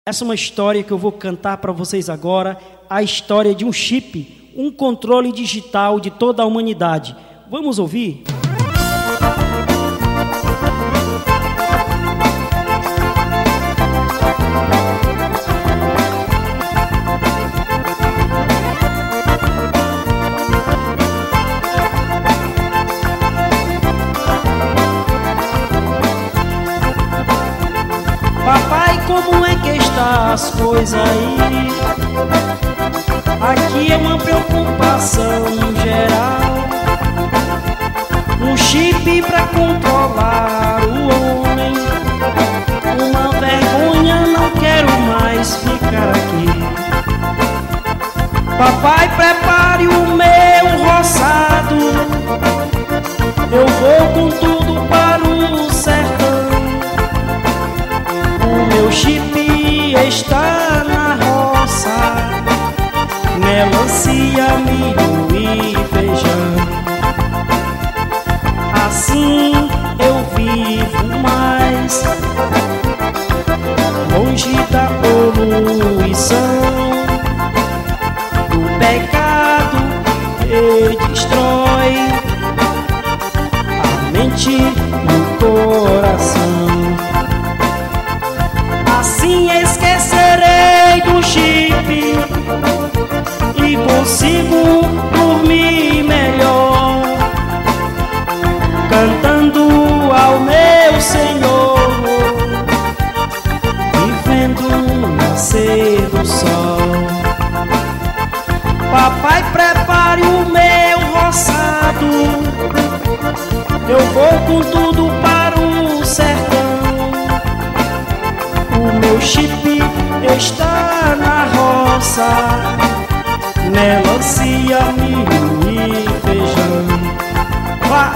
Essa é uma história que eu vou cantar para vocês agora, a história de um chip, um controle digital de toda a humanidade. Vamos ouvir? Papai, como é que está as coisas aí? Aqui é uma preocupação geral. Um chip pra controlar o homem. Uma vergonha, não quero mais ficar aqui. Papai, prepare o meu roçado. Eu vou com tudo para o sertão. O meu chip está na roça, melancia, milho e feijão. Assim eu vivo mais, longe da poluição, do pecado que destrói a mente e o coração. Assim esquecerei do chip e consigo dormir melhor, cantando ao meu Senhor, vivendo o nascer do sol. Papai, prepare o meu roçado, eu vou com tudo para o sertão. O meu chip está na roça, melancia, milho e feijão. Vá!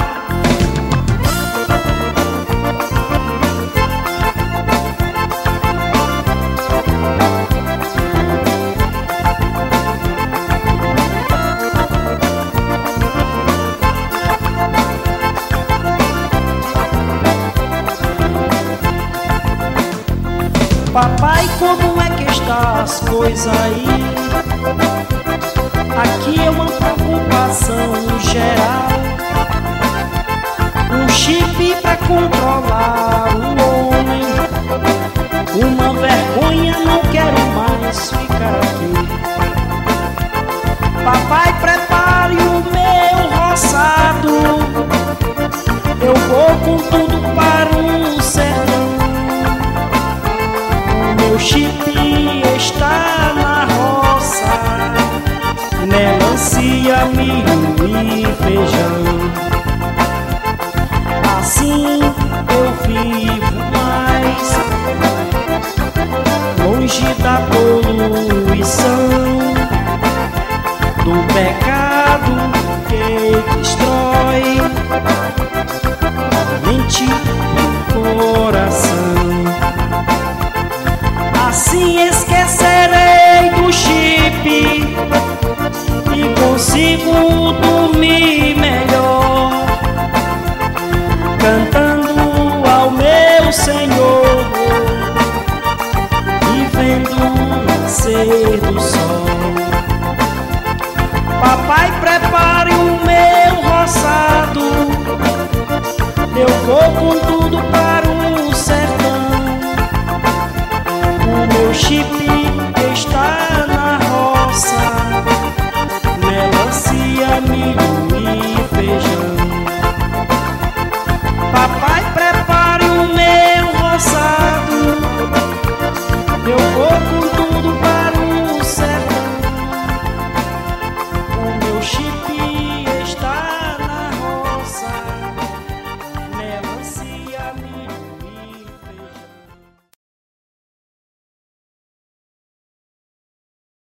Papai, como é que está as coisas aí? Aqui é uma preocupação geral. Um chip pra controlar o homem. Uma vergonha, não quero mais ficar aqui. Papai, prepare o meu roçado. Eu vou com tudo para o sertão. O chip está na roça, melancia, milho e feijão. Assim eu vivo mais, longe da poluição, do pecado que destrói a mente e o coração. Assim esquecerei do chip e consigo dormir melhor, cantando ao meu Senhor, vivendo o nascer do sol. Papai, prepare o meu roçado, eu vou com tudo para o sertão. O meu chip está